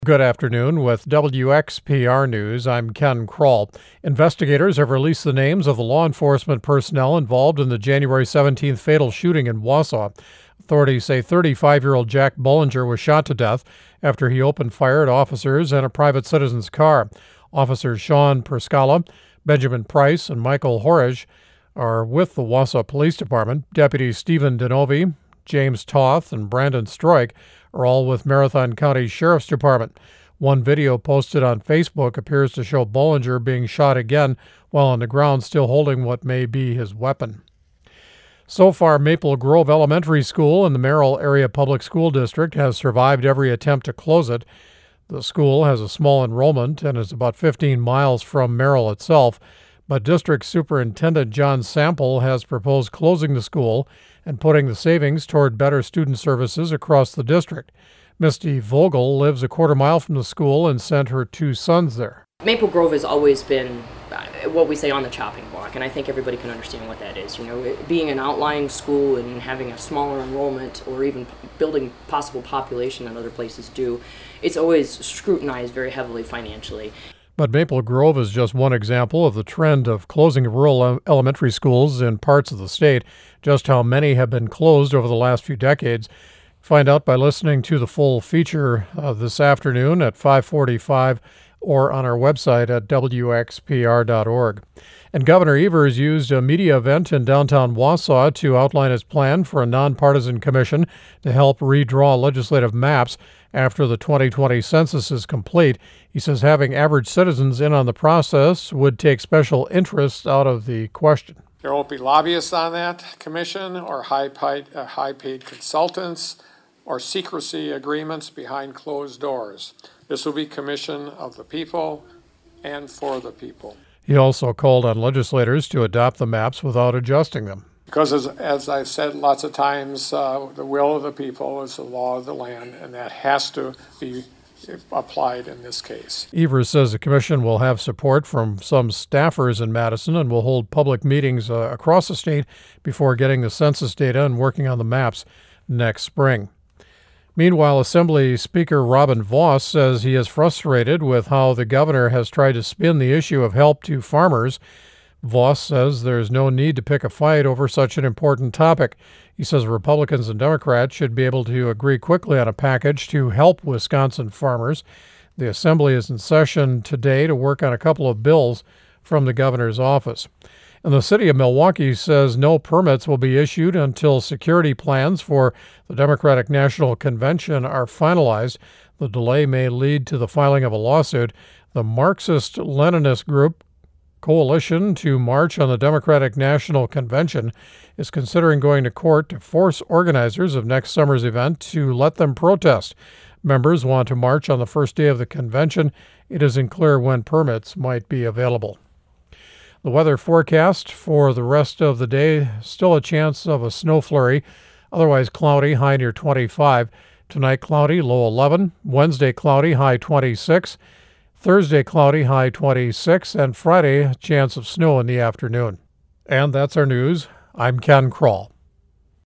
Good afternoon. With WXPR News, I'm Ken Kroll. Investigators have released the names of the law enforcement personnel involved in the January 17th fatal shooting in Wausau. Authorities say 35-year-old Jack Bollinger was shot to death after he opened fire at officers and a private citizen's car. Officers Sean Perscala, Benjamin Price, and Michael Horridge are with the Wausau Police Department. Deputies Stephen Denovi, James Toth, and Brandon Stroik are all with Marathon County Sheriff's Department. One video posted on Facebook appears to show Bollinger being shot again while on the ground, still holding what may be his weapon. So far, Maple Grove Elementary School in the Merrill Area Public School District has survived every attempt to close it. The school has a small enrollment and is about 15 miles from Merrill itself, but District Superintendent John Sample has proposed closing the school and putting the savings toward better student services across the district. Misty Vogel lives a quarter mile from the school and sent her two sons there. Maple Grove has always been what we say on the chopping block, and I think everybody can understand what that is. You know, being an outlying school and having a smaller enrollment or even building possible population that other places do, it's always scrutinized very heavily financially. But Maple Grove is just one example of the trend of closing rural elementary schools in parts of the state. Just how many have been closed over the last few decades, find out by listening to the full feature this afternoon at 5:45 or on our website at wxpr.org. And Governor Evers used a media event in downtown Wausau to outline his plan for a nonpartisan commission to help redraw legislative maps after the 2020 census is complete. He says having average citizens in on the process would take special interests out of the question. There won't be lobbyists on that commission or high-paid consultants or secrecy agreements behind closed doors. This will be commission of the people and for the people. He also called on legislators to adopt the maps without adjusting them. Because as I've said lots of times, the will of the people is the law of the land, and that has to be applied in this case. Evers says the commission will have support from some staffers in Madison and will hold public meetings across the state before getting the census data and working on the maps next spring. Meanwhile, Assembly Speaker Robin Vos says he is frustrated with how the governor has tried to spin the issue of help to farmers. Vos says there's no need to pick a fight over such an important topic. He says Republicans and Democrats should be able to agree quickly on a package to help Wisconsin farmers. The Assembly is in session today to work on a couple of bills from the governor's office. And the city of Milwaukee says no permits will be issued until security plans for the Democratic National Convention are finalized. The delay may lead to the filing of a lawsuit. The Marxist-Leninist group Coalition to March on the Democratic National Convention is considering going to court to force organizers of next summer's event to let them protest. Members want to march on the first day of the convention. It isn't clear when permits might be available. The weather forecast for the rest of the day, still a chance of a snow flurry, otherwise cloudy, high near 25. Tonight cloudy, low 11. Wednesday cloudy, high 26. Thursday cloudy, high 26. And Friday, a chance of snow in the afternoon. And that's our news. I'm Ken Kroll.